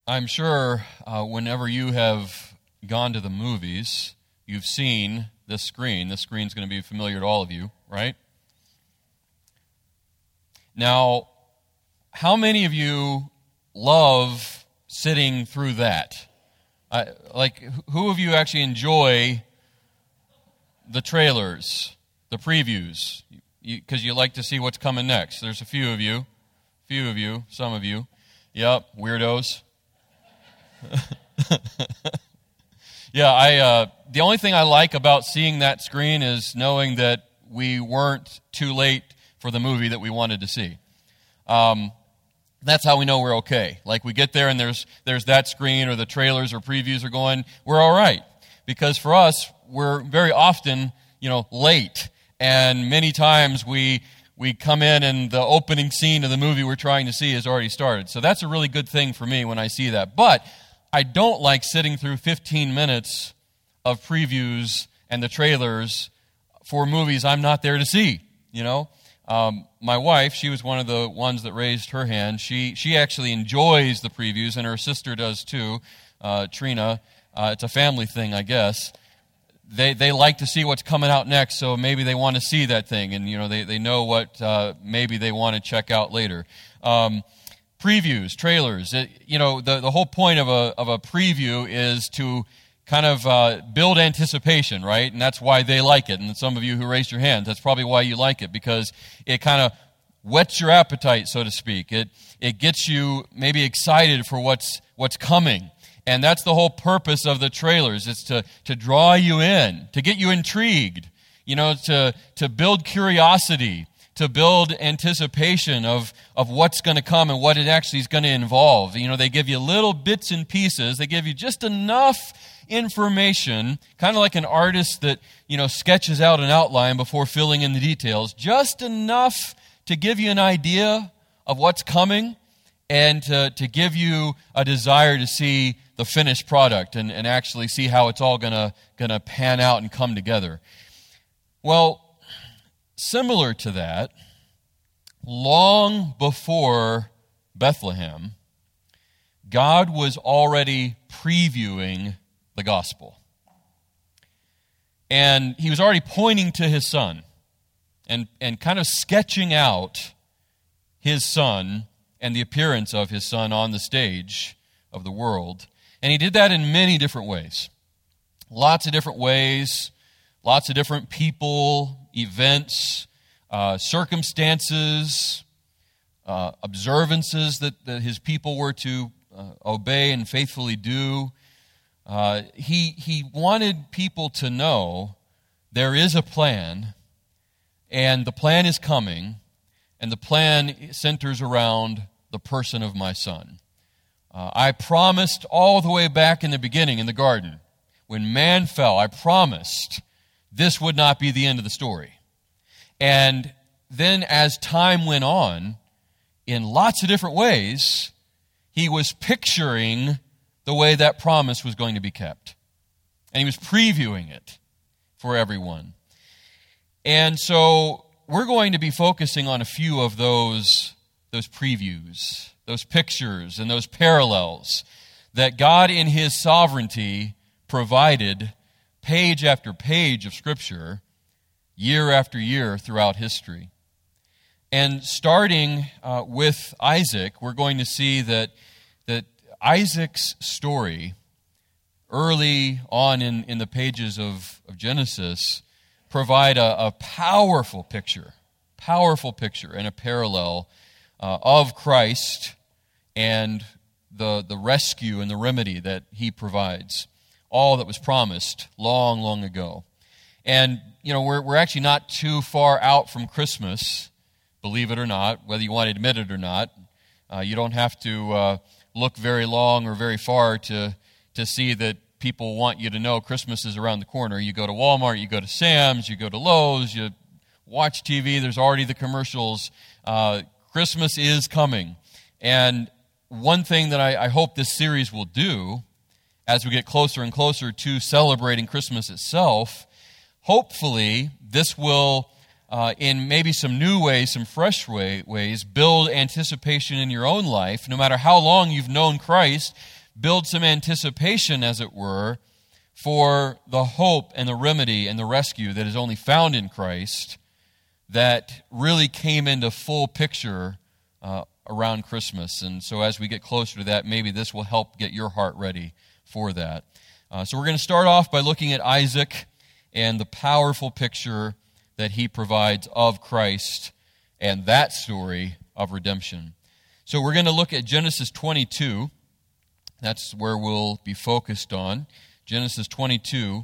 I'm sure whenever you have gone to the movies, you've seen this screen. This screen's going to be familiar to all of you, right? Now, how many of you love sitting through that? Who of you actually enjoy the trailers, the previews, because you like to see what's coming next? There's a few of you, some of you. Yep, weirdos. Yeah, the only thing I like about seeing that screen is knowing that we weren't too late for the movie that we wanted to see. That's how we know we're okay. Like, we get there and there's that screen, or the trailers or previews are going, we're all right. Because for us, we're very often, late. And many times we come in and the opening scene of the movie we're trying to see has already started. So that's a really good thing for me when I see that. But I don't like sitting through 15 minutes of previews and the trailers for movies I'm not there to see, My wife, she was one of the ones that raised her hand. She actually enjoys the previews, and her sister does too, Trina. It's a family thing, I guess. They like to see what's coming out next, so maybe they want to see that thing, and they know what maybe they want to check out later. Previews, trailers. The whole point of a preview is to kind of build anticipation, right? And that's why they like it. And some of you who raised your hands, that's probably why you like it, because it kind of whets your appetite, so to speak. It gets you maybe excited for what's coming. And that's the whole purpose of the trailers. It's to draw you in, to get you intrigued, to build curiosity, to build anticipation of what's going to come and what it actually is going to involve. They give you little bits and pieces. They give you just enough information, kind of like an artist that, sketches out an outline before filling in the details, just enough to give you an idea of what's coming and to give you a desire to see the finished product and actually see how it's all going to pan out and come together. Well, similar to that, long before Bethlehem, God was already previewing the gospel. And he was already pointing to his son and kind of sketching out his son and the appearance of his son on the stage of the world. And he did that in many different ways. Lots of different ways, lots of different people, events, circumstances, observances that his people were to obey and faithfully do. He wanted people to know there is a plan, and the plan is coming, and the plan centers around the person of my son. I promised all the way back in the beginning in the garden, when man fell, I promised this would not be the end of the story. And then as time went on, in lots of different ways, he was picturing the way that promise was going to be kept. And he was previewing it for everyone. And so we're going to be focusing on a few of those previews, those pictures, and those parallels that God in his sovereignty provided page after page of Scripture, year after year throughout history. And starting with Isaac, we're going to see that Isaac's story, early on in the pages of Genesis, provide a powerful picture and a parallel of Christ and the rescue and the remedy that he provides, all that was promised long, long ago. And, we're actually not too far out from Christmas, believe it or not, whether you want to admit it or not. You don't have to look very long or very far to see that people want you to know Christmas is around the corner. You go to Walmart, you go to Sam's, you go to Lowe's, you watch TV, there's already the commercials. Christmas is coming. And one thing that I hope this series will do, as we get closer and closer to celebrating Christmas itself, hopefully this will, in maybe some new ways, some fresh ways, build anticipation in your own life. No matter how long you've known Christ, build some anticipation, as it were, for the hope and the remedy and the rescue that is only found in Christ, that really came into full picture around Christmas. And so as we get closer to that, maybe this will help get your heart ready for that. So we're going to start off by looking at Isaac and the powerful picture that he provides of Christ and that story of redemption. So we're going to look at Genesis 22. That's where we'll be focused on. Genesis 22,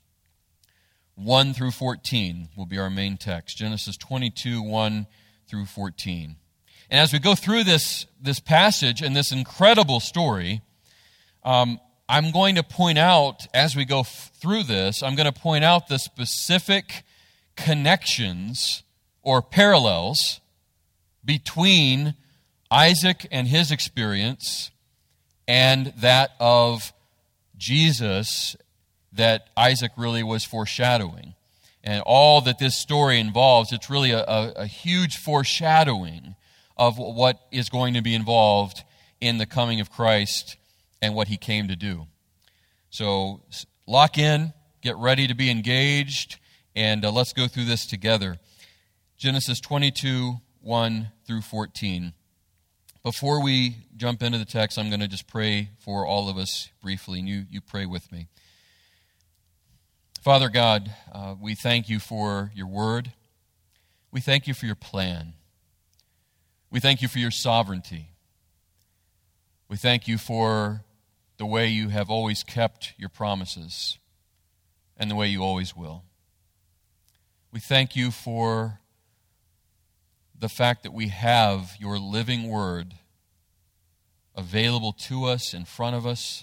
1 through 14 will be our main text. Genesis 22, 1 through 14. And as we go through this passage and this incredible story, I'm going to point out, as we go through this, I'm going to point out the specific connections or parallels between Isaac and his experience and that of Jesus that Isaac really was foreshadowing. And all that this story involves, it's really a huge foreshadowing of what is going to be involved in the coming of Christ and what he came to do. So lock in, get ready to be engaged, and let's go through this together. Genesis 22, 1 through 14. Before we jump into the text, I'm going to just pray for all of us briefly, and you pray with me. Father God, we thank you for your word. We thank you for your plan. We thank you for your sovereignty. We thank you for the way you have always kept your promises and the way you always will. We thank you for the fact that we have your living word available to us, in front of us.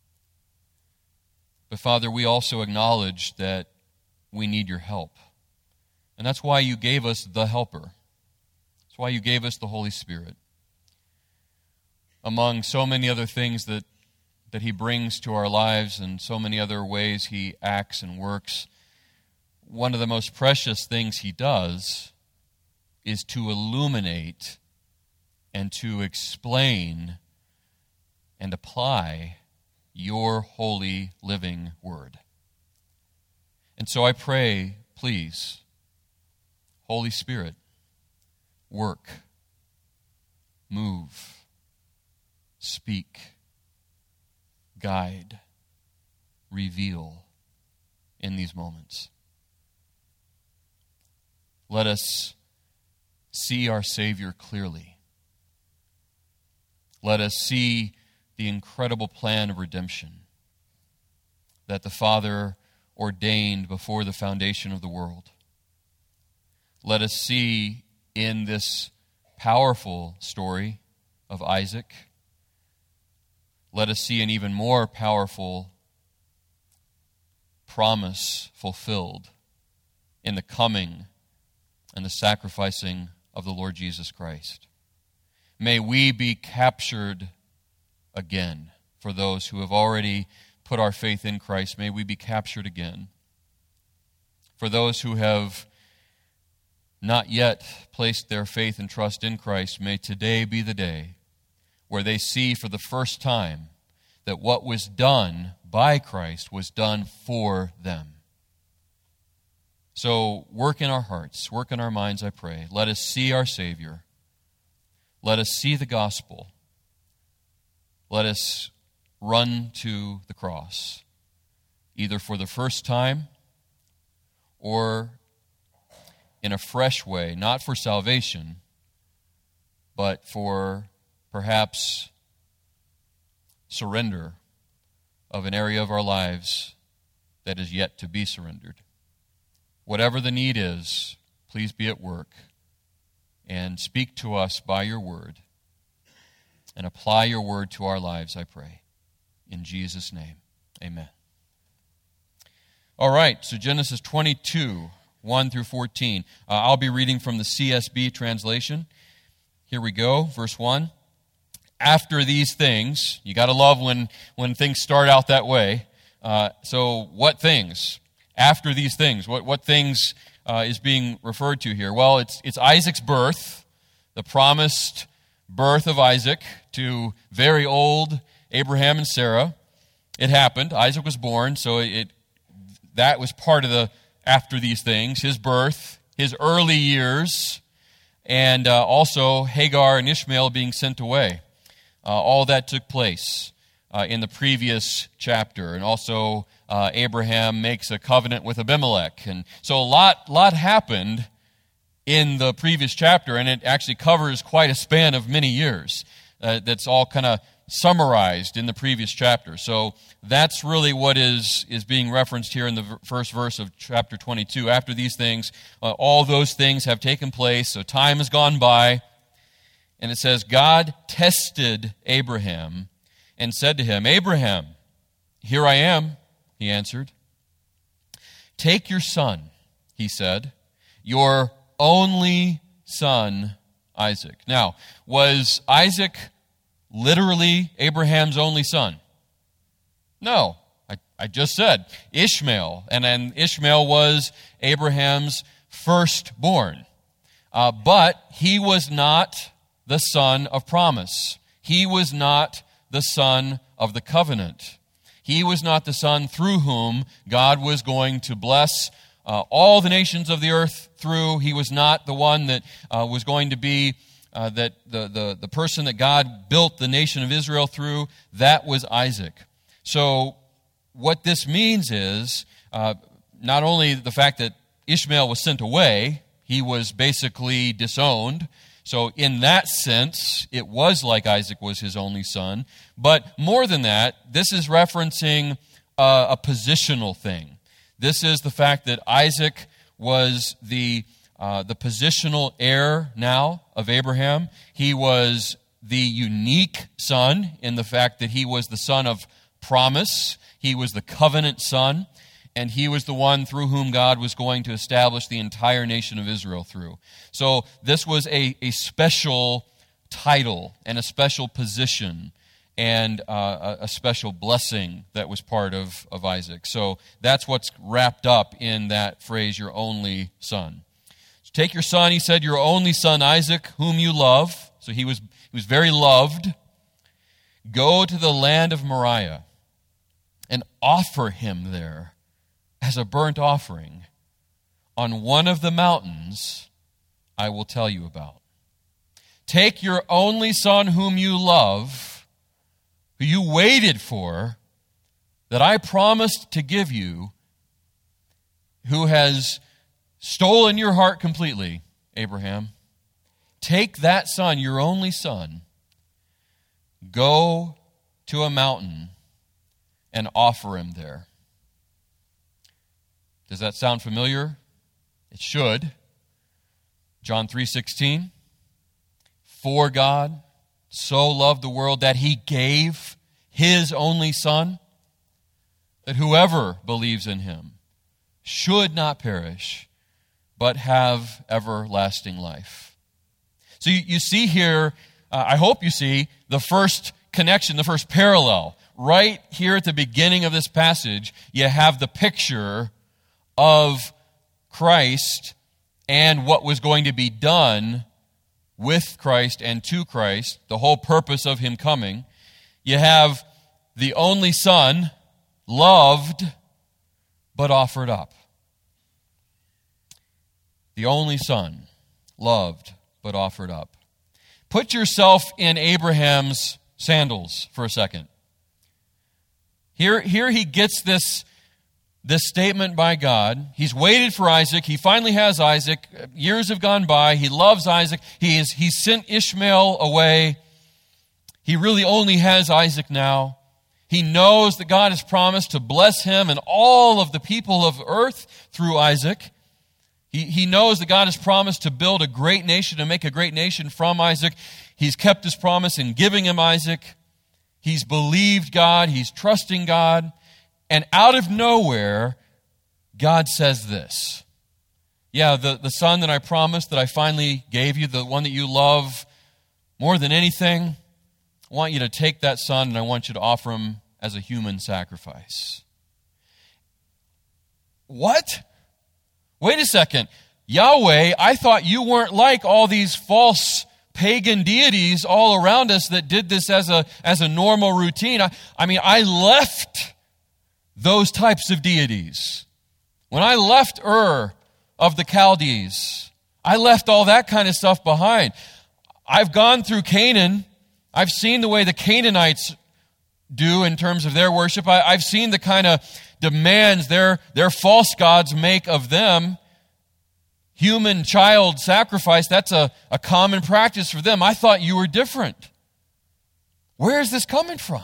But Father, we also acknowledge that we need your help. And that's why you gave us the helper. That's why you gave us the Holy Spirit. Among so many other things that he brings to our lives and so many other ways he acts and works, one of the most precious things he does is to illuminate and to explain and apply your holy living word. And so I pray, please, Holy Spirit, work, move, speak, guide, reveal in these moments. Let us see our Savior clearly. Let us see the incredible plan of redemption that the Father ordained before the foundation of the world. Let us see in this powerful story of Isaac, let us see an even more powerful promise fulfilled in the coming and the sacrificing of the Lord Jesus Christ. May we be captured again. For those who have already put our faith in Christ, may we be captured again. For those who have not yet placed their faith and trust in Christ, may today be the day where they see for the first time that what was done by Christ was done for them. So work in our hearts, work in our minds, I pray. Let us see our Savior. Let us see the gospel. Let us run to the cross, either for the first time or in a fresh way, not for salvation, but for perhaps surrender of an area of our lives that is yet to be surrendered. Whatever the need is, please be at work and speak to us by your word and apply your word to our lives, I pray. In Jesus' name, amen. All right, so Genesis 22, 1 through 14. I'll be reading from the CSB translation. Here we go, verse 1. After these things, you got to love when things start out that way. So what things? After these things, what things is being referred to here? Well, it's Isaac's birth, the promised birth of Isaac to very old Abraham and Sarah. It happened. Isaac was born, so that was part of the after these things, his birth, his early years, and also Hagar and Ishmael being sent away. All that took place in the previous chapter. And also Abraham makes a covenant with Abimelech. And so a lot happened in the previous chapter, and it actually covers quite a span of many years. That's all kind of summarized in the previous chapter. So that's really what is being referenced here in the first verse of chapter 22. After these things, all those things have taken place, so time has gone by, and it says, God tested Abraham and said to him, Abraham, here I am, he answered. Take your son, he said, your only son, Isaac. Now, was Isaac literally Abraham's only son? No. I just said Ishmael, and then Ishmael was Abraham's firstborn. But he was not the son of promise. He was not the son of the covenant. He was not the son through whom God was going to bless all the nations of the earth through. He was not the one that was going to be that the person that God built the nation of Israel through. That was Isaac. So what this means is not only the fact that Ishmael was sent away, he was basically disowned. So in that sense, it was like Isaac was his only son. But more than that, this is referencing a positional thing. This is the fact that Isaac was the positional heir now of Abraham. He was the unique son in the fact that he was the son of promise. He was the covenant son. And he was the one through whom God was going to establish the entire nation of Israel through. So this was a special title and a special position and a special blessing that was part of Isaac. So that's what's wrapped up in that phrase, your only son. So take your son, he said, your only son Isaac, whom you love. So he was very loved. Go to the land of Moriah and offer him there as a burnt offering on one of the mountains I will tell you about. Take your only son whom you love, who you waited for, that I promised to give you, who has stolen your heart completely, Abraham. Take that son, your only son, go to a mountain and offer him there. Does that sound familiar? It should. John 3:16. For God so loved the world that he gave his only son, that whoever believes in him should not perish, but have everlasting life. So you see here, I hope you see, the first connection, the first parallel. Right here at the beginning of this passage, you have the picture of Christ and what was going to be done with Christ and to Christ, the whole purpose of him coming. You have the only son, loved, but offered up. The only son, loved, but offered up. Put yourself in Abraham's sandals for a second. Here he gets this statement by God. He's waited for Isaac. He finally has Isaac. Years have gone by. He loves Isaac. He's sent Ishmael away. He really only has Isaac now. He knows that God has promised to bless him and all of the people of earth through Isaac. He knows that God has promised to build a great nation and make a great nation from Isaac. He's kept his promise in giving him Isaac. He's believed God. He's trusting God. And out of nowhere, God says this. Yeah, the son that I promised, that I finally gave you, the one that you love more than anything, I want you to take that son and I want you to offer him as a human sacrifice. What? Wait a second. Yahweh, I thought you weren't like all these false pagan deities all around us that did this as a normal routine. I left those types of deities. When I left Ur of the Chaldees, I left all that kind of stuff behind. I've gone through Canaan. I've seen the way the Canaanites do in terms of their worship. I've seen the kind of demands their false gods make of them. Human child sacrifice, that's a common practice for them. I thought you were different. Where is this coming from?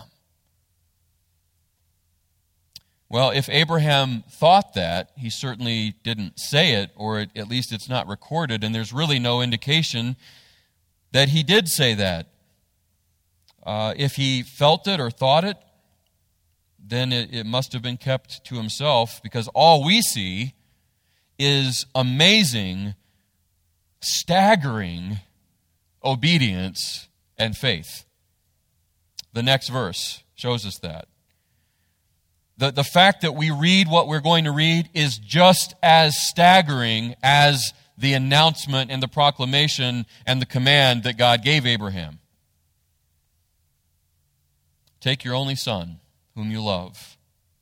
Well, if Abraham thought that, he certainly didn't say it, or at least it's not recorded, and there's really no indication that he did say that. If he felt it or thought it, then it must have been kept to himself, because all we see is amazing, staggering obedience and faith. The next verse shows us that. The fact that we read what we're going to read is just as staggering as the announcement and the proclamation and the command that God gave Abraham. Take your only son, whom you love,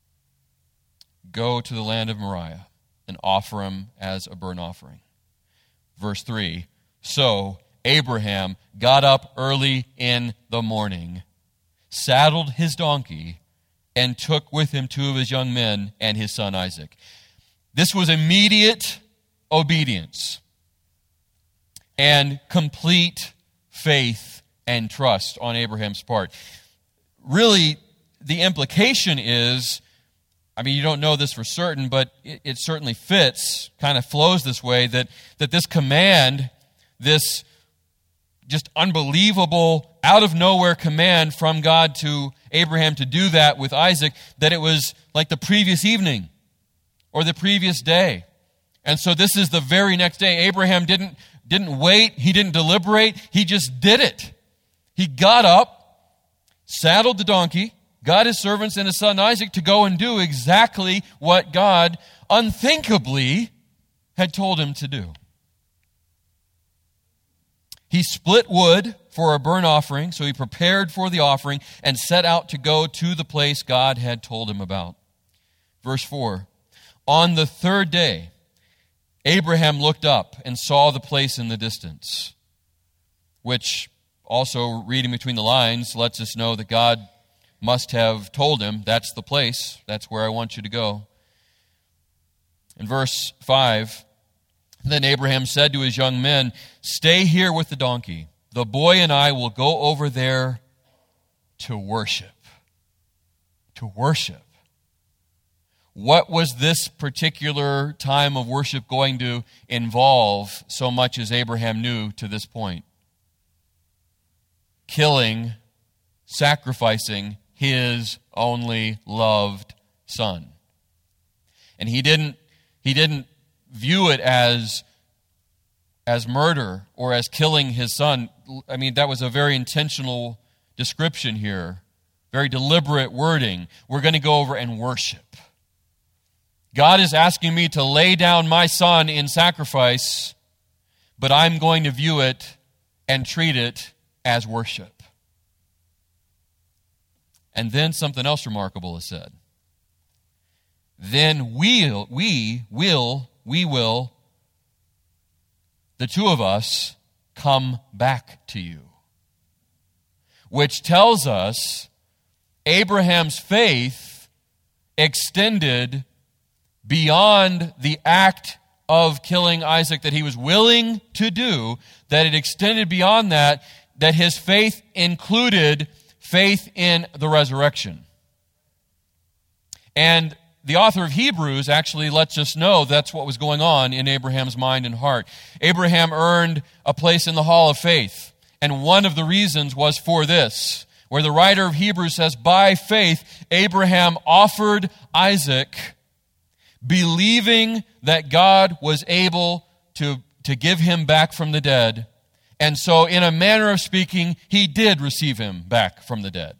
go to the land of Moriah, and offer him as a burnt offering. Verse 3, so Abraham got up early in the morning, saddled his donkey, and took with him 2 of his young men and his son Isaac. This was immediate obedience and complete faith and trust on Abraham's part. Really, the implication is, you don't know this for certain, but it certainly fits, kind of flows this way, that this command, this just unbelievable, out-of-nowhere command from God to Abraham to do that with Isaac, that it was like the previous evening or the previous day. And so this is the very next day. Abraham didn't wait. He didn't deliberate. He just did it. He got up, saddled the donkey, got his servants and his son Isaac to go and do exactly what God unthinkably had told him to do. He split wood for a burnt offering, so he prepared for the offering and set out to go to the place God had told him about. Verse 4, on the 3rd day, Abraham looked up and saw the place in the distance, which also, reading between the lines, lets us know that God must have told him, that's the place, that's where I want you to go. In verse 5, then Abraham said to his young men, stay here with the donkey. The boy and I will go over there to worship. To worship. What was this particular time of worship going to involve so much as Abraham knew to this point? Killing, sacrificing his only loved son. And he didn't view it as murder or as killing his son. That was a very intentional description here, very deliberate wording. We're going to go over and worship. God is asking me to lay down my son in sacrifice, but I'm going to view it and treat it as worship. And then something else remarkable is said. Then we will, the 2 of us, come back to you. Which tells us Abraham's faith extended beyond the act of killing Isaac that he was willing to do, that it extended beyond that his faith included faith in the resurrection. And the author of Hebrews actually lets us know that's what was going on in Abraham's mind and heart. Abraham earned a place in the hall of faith, and one of the reasons was for this, where the writer of Hebrews says, by faith, Abraham offered Isaac, believing that God was able to give him back from the dead. And so, in a manner of speaking, he did receive him back from the dead.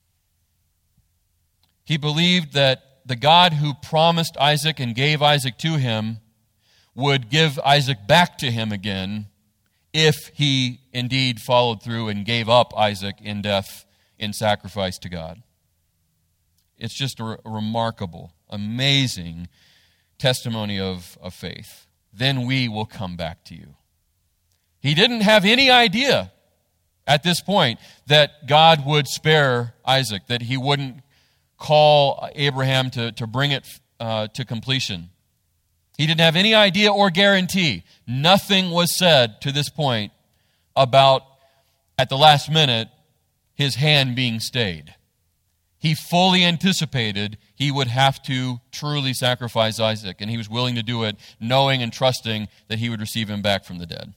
He believed that the God who promised Isaac and gave Isaac to him would give Isaac back to him again if he indeed followed through and gave up Isaac in death in sacrifice to God. It's just a remarkable, amazing testimony of faith. Then we will come back to you. He didn't have any idea at this point that God would spare Isaac, that he wouldn't call Abraham to bring it to completion. He didn't have any idea or guarantee. Nothing was said to this point about, at the last minute, his hand being stayed. He fully anticipated he would have to truly sacrifice Isaac, and he was willing to do it, knowing and trusting that he would receive him back from the dead.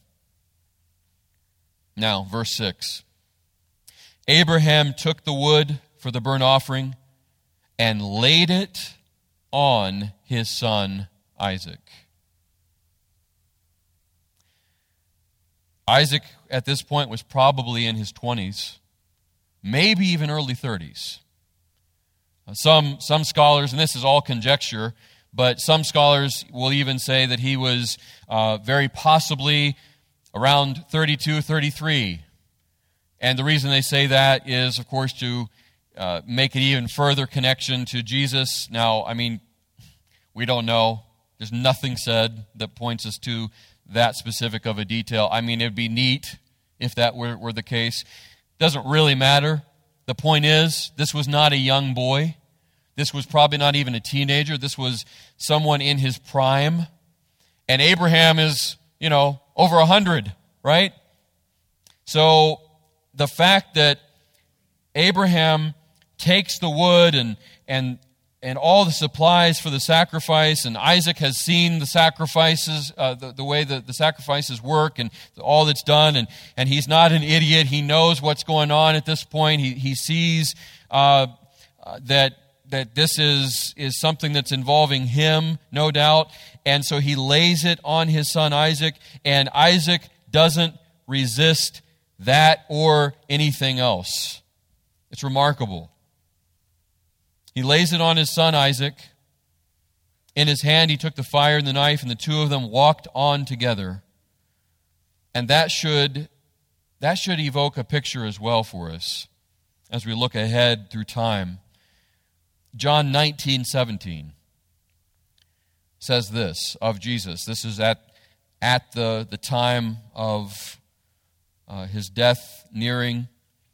Now, verse 6. Abraham took the wood for the burnt offering and laid it on his son Isaac. Isaac, at this point, was probably in his 20s, maybe even early 30s. Some scholars, and this is all conjecture, but some scholars will even say that he was very possibly around 32, 33. And the reason they say that is, of course, to make an even further connection to Jesus. Now, I mean, we don't know. There's nothing said that points us to that specific of a detail. I mean, it would be neat if that were the case. Doesn't really matter. The point is, this was not a young boy. This was probably not even a teenager. This was someone in his prime. And Abraham is, over 100, right? So the fact that Abraham takes the wood and all the supplies for the sacrifice, and Isaac has seen the sacrifices, the way that the sacrifices work and all that's done, and he's not an idiot. He knows what's going on at this point. He sees that this is something that's involving him, no doubt, and so he lays it on his son Isaac, and Isaac doesn't resist that or anything else. It's remarkable. He lays it on his son Isaac. In his hand he took the fire and the knife, and the two of them walked on together. And that should evoke a picture as well for us as we look ahead through time. John 19:17 says this of Jesus. This is at the time of his death nearing.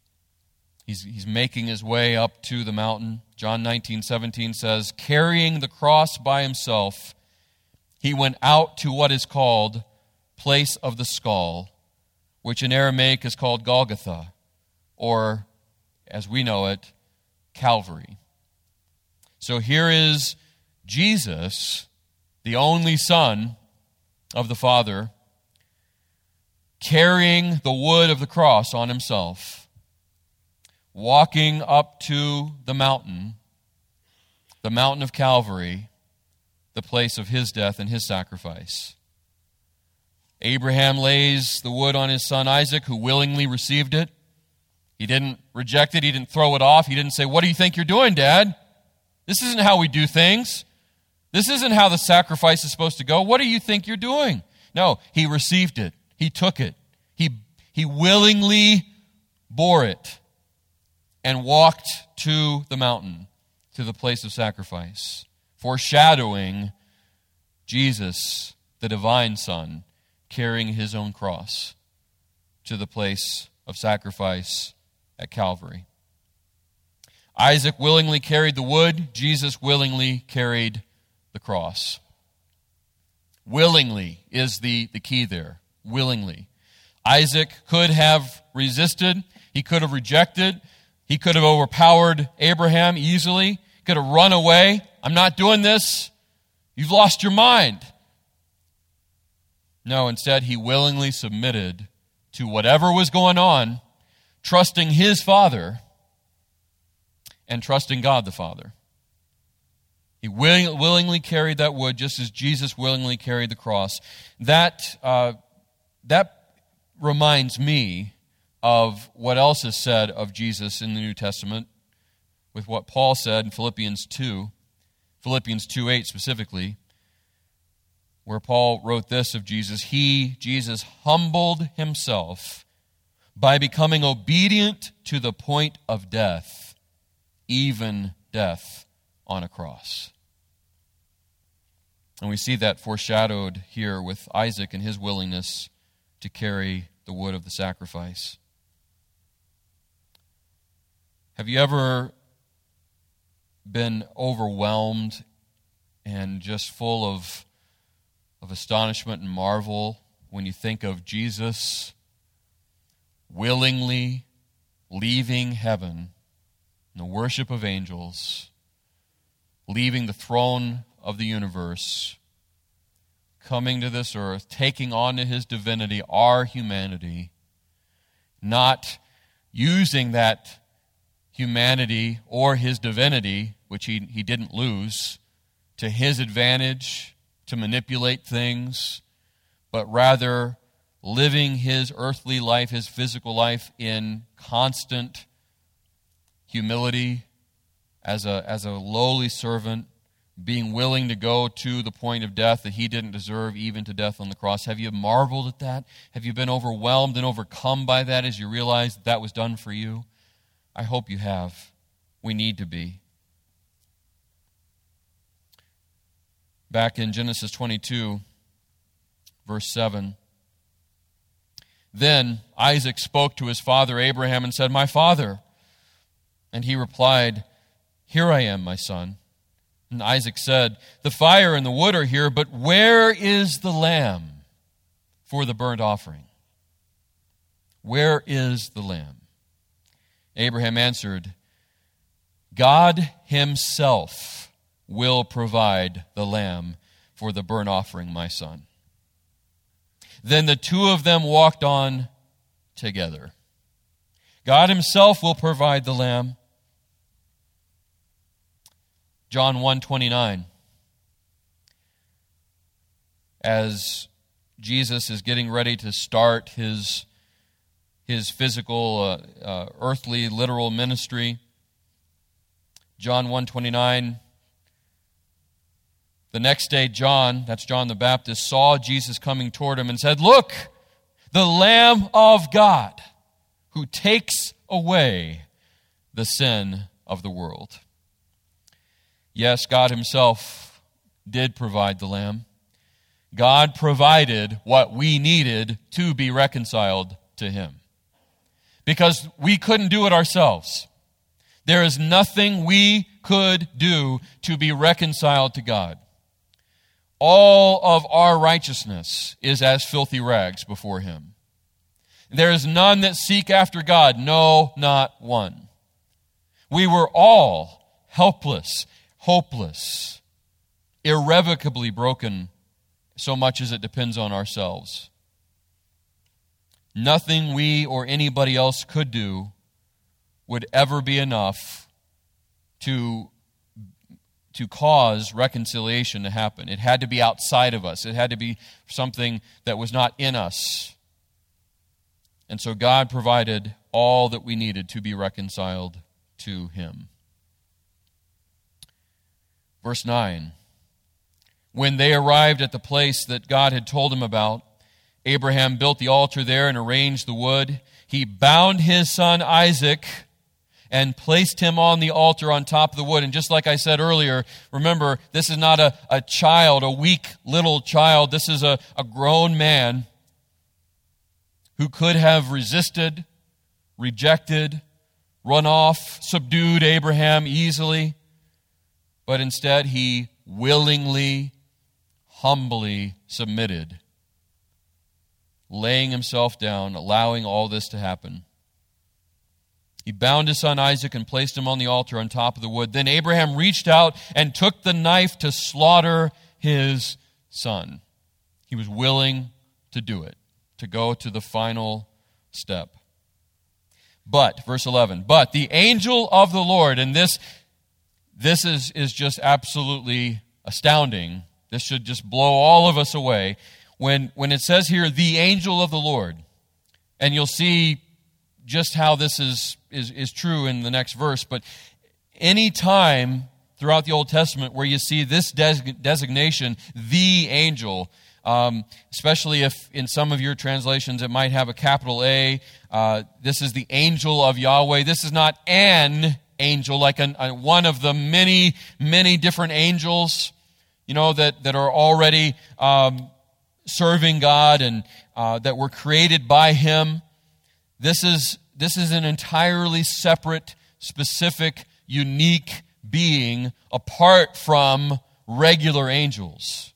He's making his way up to the mountain. John 19:17 says, carrying the cross by himself, he went out to what is called place of the skull, which in Aramaic is called Golgotha, or, as we know it, Calvary. So here is Jesus, the only Son of the Father, carrying the wood of the cross on himself, walking up to the mountain of Calvary, the place of his death and his sacrifice. Abraham lays the wood on his son Isaac, who willingly received it. He didn't reject it. He didn't throw it off. He didn't say, "What do you think you're doing, Dad? This isn't how we do things. This isn't how the sacrifice is supposed to go. What do you think you're doing?" No, he received it. He took it. He willingly bore it and walked to the mountain, to the place of sacrifice, foreshadowing Jesus, the divine Son, carrying his own cross to the place of sacrifice at Calvary. Isaac willingly carried the wood. Jesus willingly carried the cross. Willingly is the key there. Willingly. Isaac could have resisted. He could have rejected. He could have overpowered Abraham easily. He could have run away. "I'm not doing this. You've lost your mind." No, instead he willingly submitted to whatever was going on, trusting his Father and trusting God the Father. He willingly carried that wood just as Jesus willingly carried the cross. That reminds me of what else is said of Jesus in the New Testament with what Paul said in Philippians 2:8 specifically, where Paul wrote this of Jesus: He, Jesus, humbled himself by becoming obedient to the point of death, even death on a cross. And we see that foreshadowed here with Isaac and his willingness to carry the wood of the sacrifice. Have you ever been overwhelmed and just full of astonishment and marvel when you think of Jesus willingly leaving heaven and the worship of angels, leaving the throne of the universe, coming to this earth, taking on his divinity, our humanity, not using that humanity or his divinity, which he didn't lose, to his advantage, to manipulate things, but rather living his earthly life, his physical life, in constant humility as a lowly servant, being willing to go to the point of death that he didn't deserve, even to death on the cross. Have you marveled at that? Have you been overwhelmed and overcome by that as you realize that was done for you? I hope you have. We need to be. Back in Genesis 22, verse 7. Then Isaac spoke to his father Abraham and said, "My father." And he replied, "Here I am, my son." And Isaac said, "The fire and the wood are here, but where is the lamb for the burnt offering? Where is the lamb?" Abraham answered, "God himself will provide the lamb for the burnt offering, my son." Then the two of them walked on together. God himself will provide the lamb. John 1:29. As Jesus is getting ready to start his physical, earthly, literal ministry, John 1:29, the next day John, that's John the Baptist, saw Jesus coming toward him and said, "Look, the Lamb of God who takes away the sin of the world." Yes, God himself did provide the lamb. God provided what we needed to be reconciled to him, because we couldn't do it ourselves. There is nothing we could do to be reconciled to God. All of our righteousness is as filthy rags before him. There is none that seek after God, no, not one. We were all helpless, hopeless, irrevocably broken, so much as it depends on ourselves. Nothing we or anybody else could do would ever be enough to cause reconciliation to happen. It had to be outside of us. It had to be something that was not in us. And so God provided all that we needed to be reconciled to him. Verse 9. When they arrived at the place that God had told him about, Abraham built the altar there and arranged the wood. He bound his son Isaac and placed him on the altar on top of the wood. And just like I said earlier, remember, this is not a child, a weak little child. This is a grown man who could have resisted, rejected, run off, subdued Abraham easily. But instead, he willingly, humbly submitted, laying himself down, allowing all this to happen. He bound his son Isaac and placed him on the altar on top of the wood. Then Abraham reached out and took the knife to slaughter his son. He was willing to do it, to go to the final step. But, verse 11, but the angel of the Lord, and this is just absolutely astounding. This should just blow all of us away. When it says here, the angel of the Lord, and you'll see just how this is true in the next verse, but any time throughout the Old Testament where you see this designation, the angel, especially if in some of your translations it might have a capital A. This is the angel of Yahweh. This is not an angel, like one of the many, many different angels, that are already serving God and that were created by Him. This is an entirely separate, specific, unique being apart from regular angels.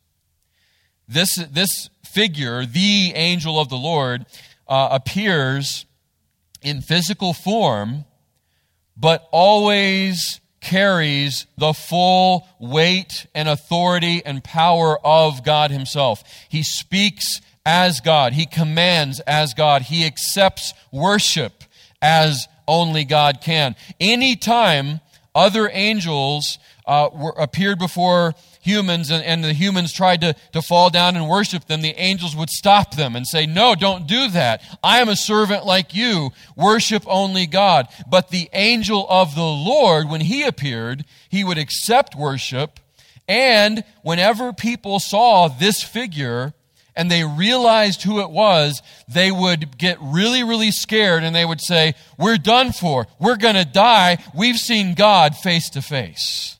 This figure, the angel of the Lord, appears in physical form, but always carries the full weight and authority and power of God Himself. He speaks as God. He commands as God. He accepts worship as only God can. Anytime other angels appeared before humans and the humans tried to fall down and worship them, the angels would stop them and say, "No, don't do that. I am a servant like you. Worship only God." But the angel of the Lord, when He appeared, He would accept worship. And whenever people saw this figure and they realized who it was, they would get really, really scared and they would say, "We're done for. We're going to die. We've seen God face to face."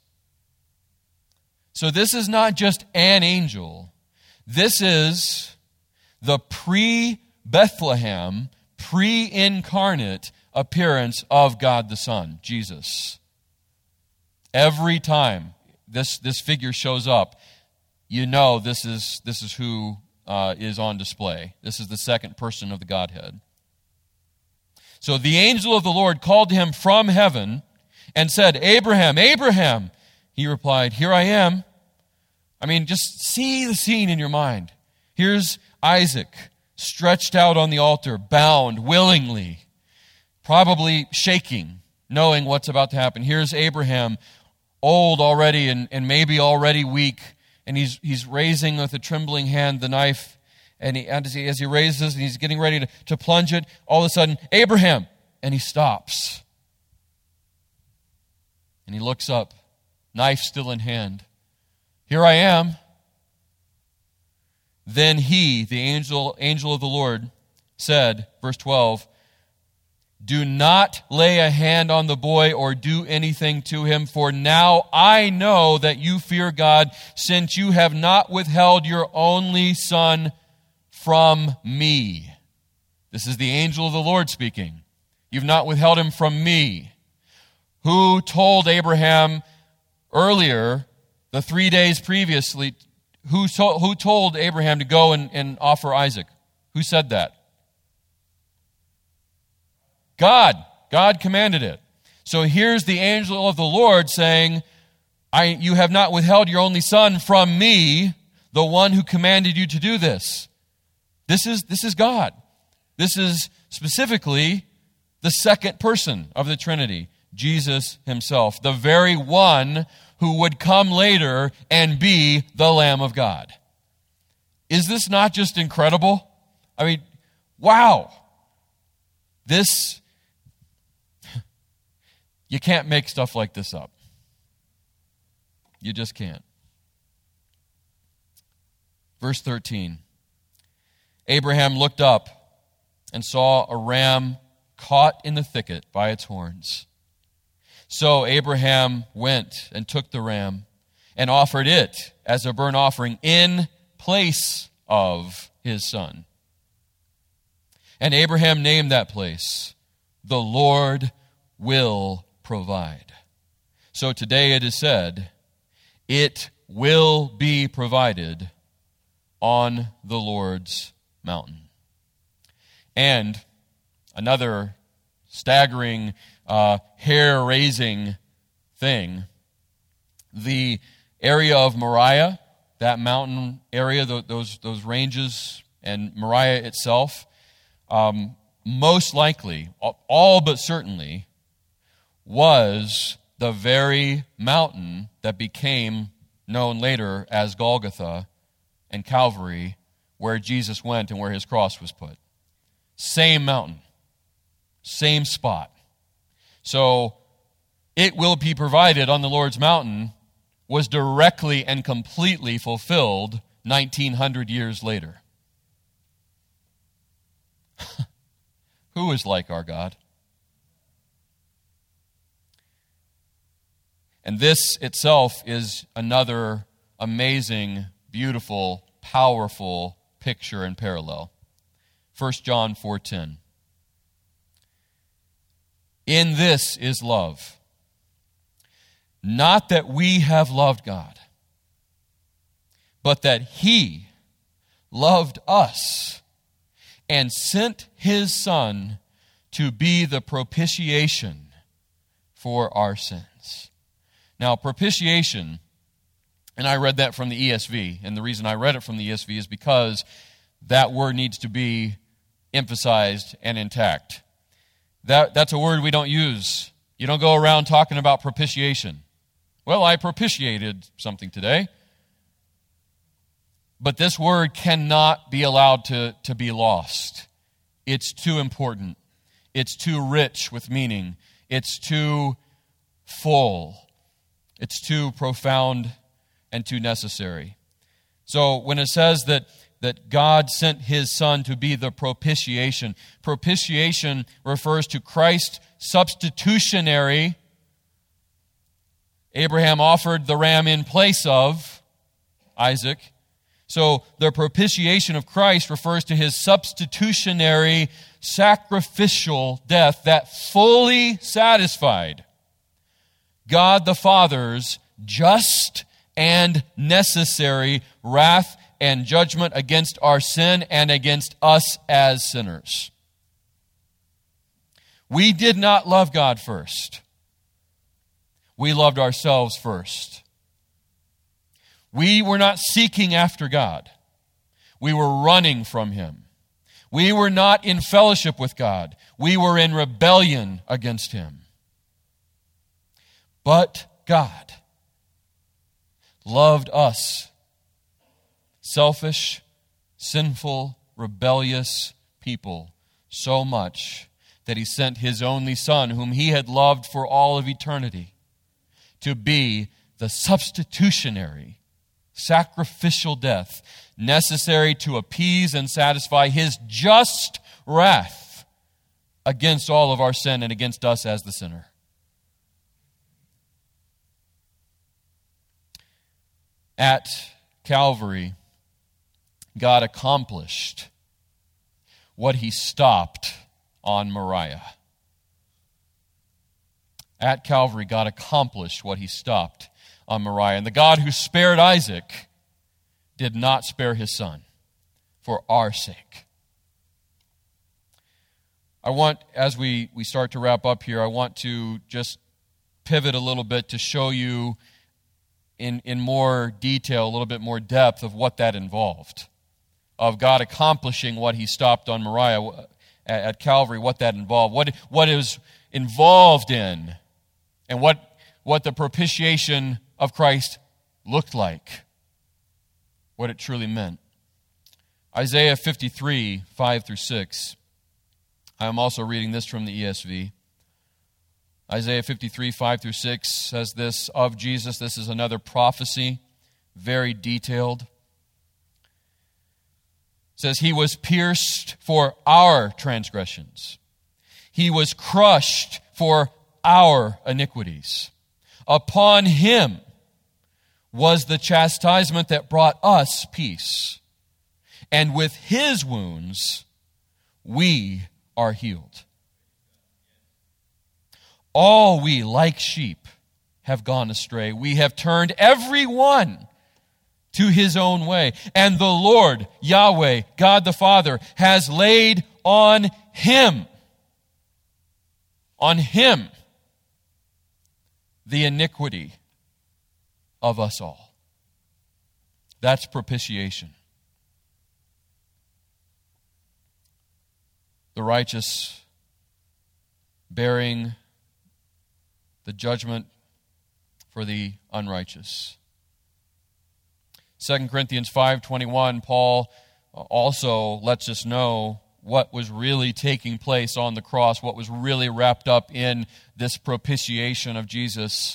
So this is not just an angel. This is the pre-Bethlehem, pre-incarnate appearance of God the Son, Jesus. Every time this figure shows up, this is who is on display. This is the second person of the Godhead. So the angel of the Lord called to him from heaven and said, "Abraham, Abraham." He replied, "Here I am." Just see the scene in your mind. Here's Isaac stretched out on the altar, bound willingly, probably shaking, knowing what's about to happen. Here's Abraham, old already and maybe already weak, and he's raising with a trembling hand the knife, and as he raises and he's getting ready to plunge it, all of a sudden, "Abraham!" And he stops. And he looks up, knife still in hand. "Here I am." Then he, the angel of the Lord, said, verse 12, "Do not lay a hand on the boy or do anything to him, for now I know that you fear God, since you have not withheld your only son from me." This is the angel of the Lord speaking. "You've not withheld him from me." Who told Abraham earlier, the 3 days previously, who told Abraham to go and offer Isaac? Who said that? God. God commanded it. So here's the angel of the Lord saying, "You have not withheld your only son from me, the one who commanded you to do this." This is God. This is specifically the second person of the Trinity, Jesus Himself, the very one who would come later and be the Lamb of God. Is this not just incredible? Wow. You can't make stuff like this up. You just can't. Verse 13. Abraham looked up and saw a ram caught in the thicket by its horns. So Abraham went and took the ram and offered it as a burnt offering in place of his son. And Abraham named that place, "The Lord will provide." So today it is said, it will be provided on the Lord's mountain. And another staggering, hair-raising thing, the area of Moriah, that mountain area, those ranges, and Moriah itself, most likely, all but certainly, was the very mountain that became known later as Golgotha and Calvary, where Jesus went and where His cross was put. Same mountain, same spot. So it will be provided on the Lord's mountain was directly and completely fulfilled 1900 years later. Who is like our God? And this itself is another amazing, beautiful, powerful picture and parallel. 1 John 4:10. In this is love, not that we have loved God, but that He loved us and sent His Son to be the propitiation for our sins. Now, propitiation, and I read that from the ESV, and the reason I read it from the ESV is because that word needs to be emphasized and intact. That's a word we don't use. You don't go around talking about propitiation. Well, I propitiated something today. But this word cannot be allowed to be lost. It's too important. It's too rich with meaning. It's too full. It's too profound and too necessary. So when it says that God sent His Son to be the propitiation refers to Christ's substitutionary. Abraham offered the ram in place of Isaac. So the propitiation of Christ refers to His substitutionary sacrificial death that fully satisfied God the Father's just and necessary wrath and judgment against our sin and against us as sinners. We did not love God first. We loved ourselves first. We were not seeking after God. We were running from Him. We were not in fellowship with God. We were in rebellion against Him. But God loved us, selfish, sinful, rebellious people, so much that He sent His only Son, whom He had loved for all of eternity, to be the substitutionary, sacrificial death necessary to appease and satisfy His just wrath against all of our sin and against us as the sinner. At Calvary, God accomplished what He stopped on Moriah. At Calvary, God accomplished what He stopped on Moriah. And the God who spared Isaac did not spare His son for our sake. I want, as we start to wrap up here, I want to just pivot a little bit to show you in more detail, a little bit more depth of what that involved. Of God accomplishing what He stopped on Moriah at Calvary, what that involved. What is involved in, and what the propitiation of Christ looked like. What it truly meant. Isaiah 53, 5 through 6. I am also reading this from the ESV. Isaiah 53, 5 through 6 says this of Jesus. This is another prophecy, very detailed. It says, He was pierced for our transgressions. He was crushed for our iniquities. Upon Him was the chastisement that brought us peace. And with His wounds, we are healed. All we, like sheep, have gone astray. We have turned every one to his own way. And the Lord, Yahweh, God the Father, has laid on Him, the iniquity of us all. That's propitiation. The righteous bearing the judgment for the unrighteous. 2 Corinthians 5:21, Paul also lets us know what was really taking place on the cross, what was really wrapped up in this propitiation of Jesus.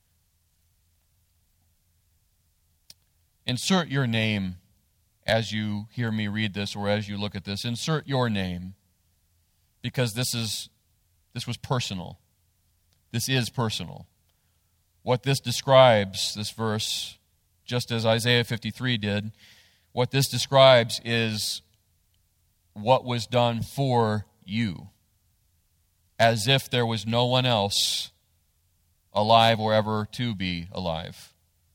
Insert your name as you hear me read this or as you look at this. Insert your name, because this was personal. This is personal. What this describes, this verse, just as Isaiah 53 did, what this describes is what was done for you, as if there was no one else alive or ever to be alive.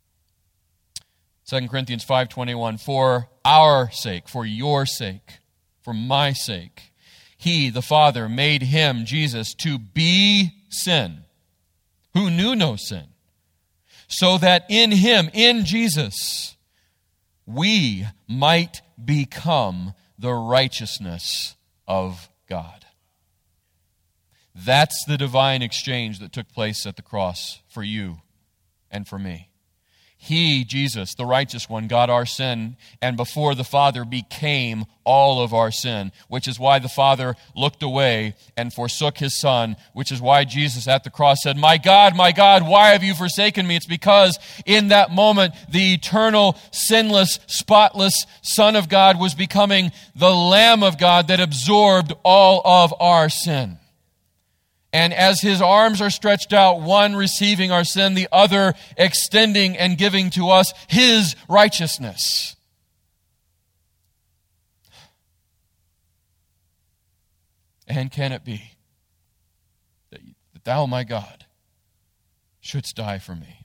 2 Corinthians 5:21, for our sake, for your sake, for my sake, He, the Father, made Him, Jesus, to be sin, who knew no sin, so that in Him, in Jesus, we might become the righteousness of God. That's the divine exchange that took place at the cross for you and for me. He, Jesus, the righteous one, got our sin, and before the Father became all of our sin, which is why the Father looked away and forsook His Son, which is why Jesus at the cross said, my God, why have you forsaken me? It's because in that moment, the eternal, sinless, spotless Son of God was becoming the Lamb of God that absorbed all of our sin. And as His arms are stretched out, one receiving our sin, the other extending and giving to us His righteousness. And can it be that Thou, my God, shouldst die for me?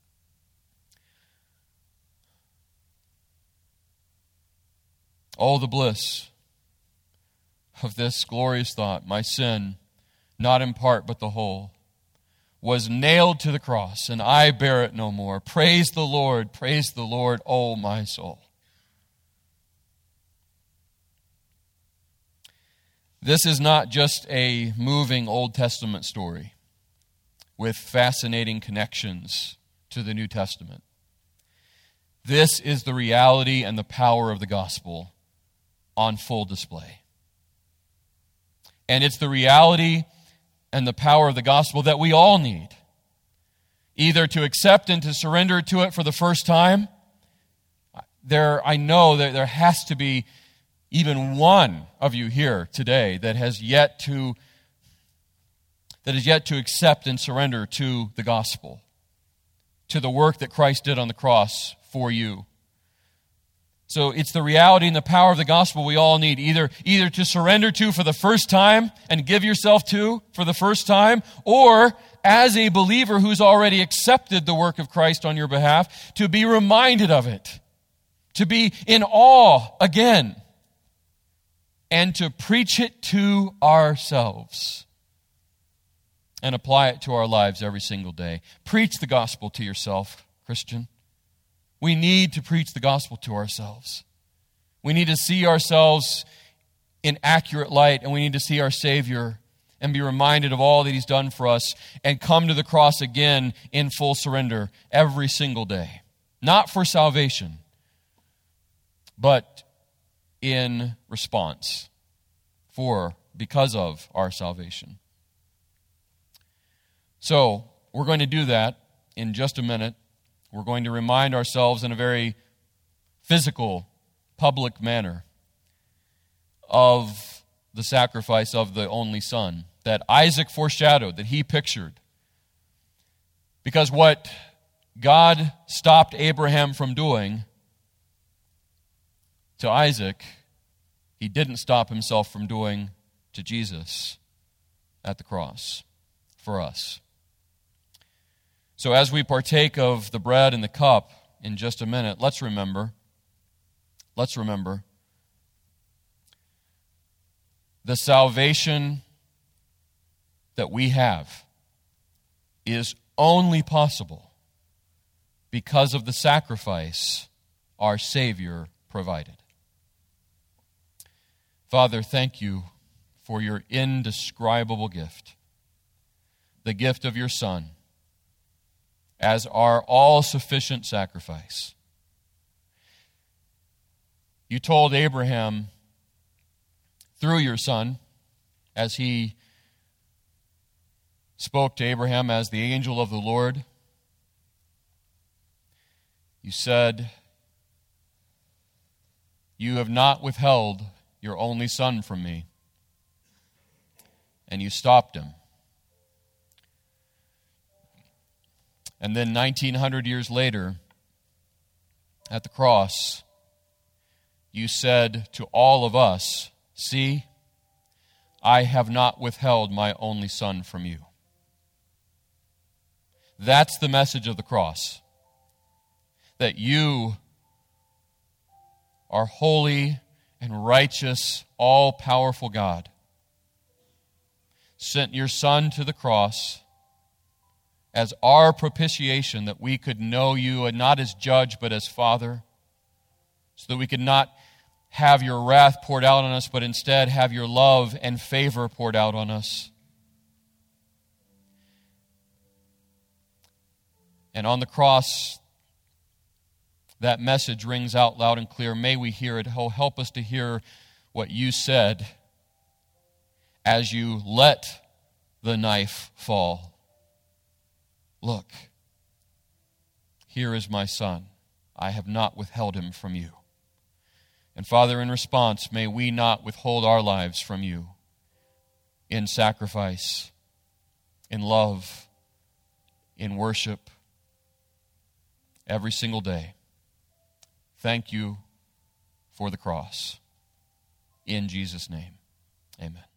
Oh, the bliss of this glorious thought. My sin, not in part but the whole, was nailed to the cross, and I bear it no more. Praise the Lord, O my soul. This is not just a moving Old Testament story with fascinating connections to the New Testament. This is the reality and the power of the gospel on full display. And it's the reality and the power of the gospel that we all need, either to accept and to surrender to it for the first time. I know that there has to be even one of you here today that has yet to accept and surrender to the gospel, to the work that Christ did on the cross for you. So it's the reality and the power of the gospel we all need, either to surrender to for the first time and give yourself to for the first time, or as a believer who's already accepted the work of Christ on your behalf, to be reminded of it, to be in awe again, and to preach it to ourselves and apply it to our lives every single day. Preach the gospel to yourself, Christian. We need to preach the gospel to ourselves. We need to see ourselves in accurate light, and we need to see our Savior and be reminded of all that He's done for us and come to the cross again in full surrender every single day. Not for salvation, but in response because of our salvation. So, we're going to do that in just a minute. We're going to remind ourselves in a very physical, public manner of the sacrifice of the only Son that Isaac foreshadowed, that he pictured. Because what God stopped Abraham from doing to Isaac, He didn't stop Himself from doing to Jesus at the cross for us. So as we partake of the bread and the cup in just a minute, let's remember the salvation that we have is only possible because of the sacrifice our Savior provided. Father, thank You for Your indescribable gift, the gift of Your Son, as our all-sufficient sacrifice. You told Abraham through your Son, as he spoke to Abraham as the angel of the Lord. You said, "You have not withheld your only Son from me." And you stopped him. And then 1900 years later, at the cross, you said to all of us, "See, I have not withheld my only Son from you." That's the message of the cross. That you are holy and righteous, all-powerful God. Sent your Son to the cross as our propitiation, that we could know you, and not as judge, but as Father, so that we could not have your wrath poured out on us, but instead have your love and favor poured out on us. And on the cross, that message rings out loud and clear. May we hear it. Oh, help us to hear what you said as you let the knife fall. Look, here is my Son. I have not withheld him from you. And Father, in response, may we not withhold our lives from you in sacrifice, in love, in worship, every single day. Thank you for the cross. In Jesus' name, amen.